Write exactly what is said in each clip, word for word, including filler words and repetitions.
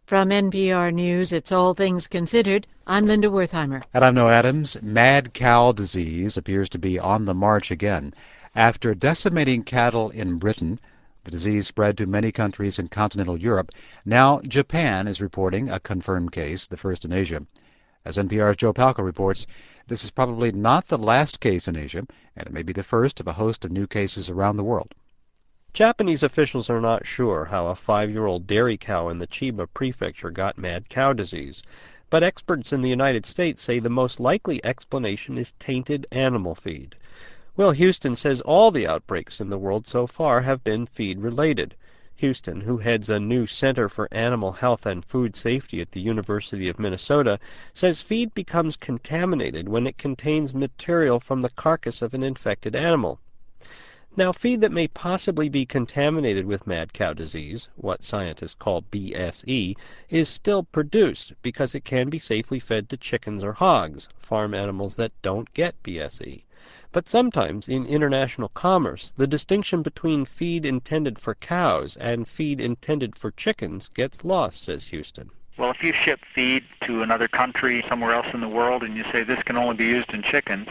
From N P R News, it's All Things Considered. I'm Linda Wertheimer. And I'm Noah Adams. Mad cow disease appears to be on the march again. After decimating cattle in Britain, the disease spread to many countries in continental Europe. Now Japan is reporting a confirmed case, the first in Asia. As N P R's Joe Palca reports, this is probably not the last case in Asia, and it may be the first of a host of new cases around the world. Japanese officials are not sure how a five-year-old dairy cow in the Chiba prefecture got mad cow disease, but experts in the United States say the most likely explanation is tainted animal feed. Will Houston says all the outbreaks in the world so far have been feed-related. Houston, who heads a new Center for Animal Health and Food Safety at the University of Minnesota, says feed becomes contaminated when it contains material from the carcass of an infected animal. Now, feed that may possibly be contaminated with mad cow disease, what scientists call B S E, is still produced because it can be safely fed to chickens or hogs, farm animals that don't get B S E. But sometimes, in international commerce, the distinction between feed intended for cows and feed intended for chickens gets lost, says Houston. Well, if you ship feed to another country somewhere else in the world and you say this can only be used in chickens,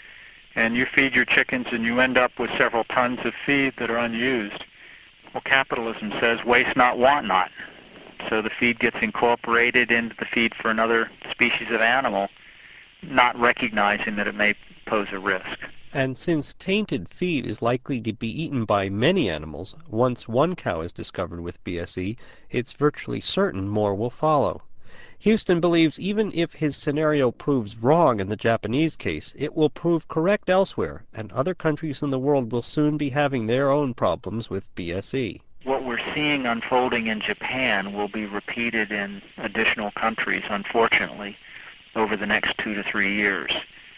and you feed your chickens and you end up with several tons of feed that are unused, well, capitalism says waste not, want not. So the feed gets incorporated into the feed for another species of animal, not recognizing that it may pose a risk. And since tainted feed is likely to be eaten by many animals, once one cow is discovered with B S E, it's virtually certain more will follow. Houston believes even if his scenario proves wrong in the Japanese case, it will prove correct elsewhere, and other countries in the world will soon be having their own problems with B S E. What we're seeing unfolding in Japan will be repeated in additional countries, unfortunately, over the next two to three years.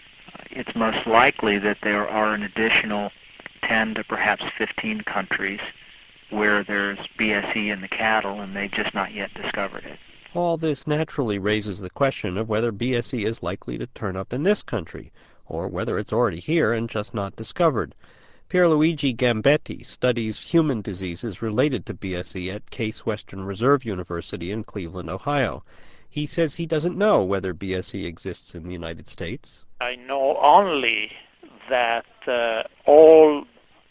It's most likely that there are an additional ten to perhaps fifteen countries where there's B S E in the cattle and they've just not yet discovered it. All this naturally raises the question of whether B S E is likely to turn up in this country, or whether it's already here and just not discovered. Pierluigi Gambetti studies human diseases related to B S E at Case Western Reserve University in Cleveland, Ohio. He says he doesn't know whether B S E exists in the United States. I know only that uh, all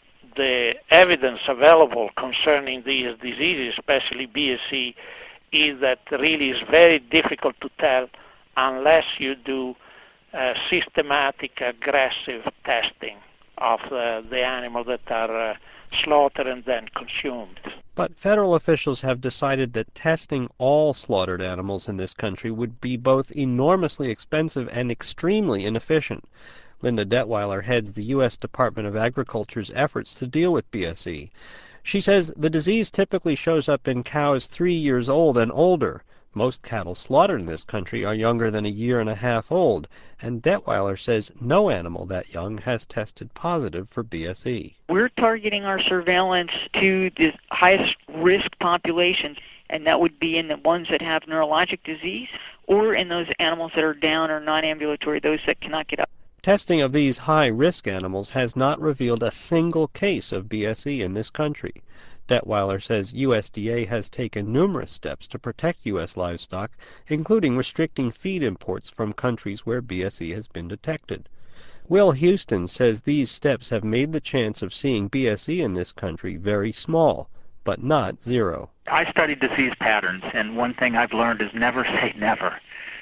the evidence available concerning these diseases, especially B S E, is that really is very difficult to tell unless you do uh, systematic, aggressive testing of uh, the animals that are uh, slaughtered and then consumed. But federal officials have decided that testing all slaughtered animals in this country would be both enormously expensive and extremely inefficient. Linda Detweiler heads the U S Department of Agriculture's efforts to deal with B S E. She says the disease typically shows up in cows three years old and older. Most cattle slaughtered in this country are younger than a year and a half old, and Detweiler says no animal that young has tested positive for B S E. We're targeting our surveillance to the highest risk populations, and that would be in the ones that have neurologic disease or in those animals that are down or non-ambulatory, those that cannot get up. Testing of these high-risk animals has not revealed a single case of B S E in this country. Detweiler says U S D A has taken numerous steps to protect U S livestock, including restricting feed imports from countries where B S E has been detected. Will Houston says these steps have made the chance of seeing B S E in this country very small, but not zero. I study disease patterns, and one thing I've learned is never say never.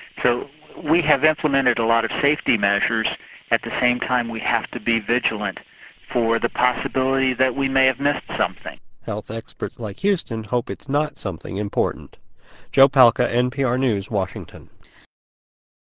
So we have implemented a lot of safety measures. At the same time, we have to be vigilant for the possibility that we may have missed something. Health experts like Houston hope it's not something important. Joe Palca, N P R News, Washington.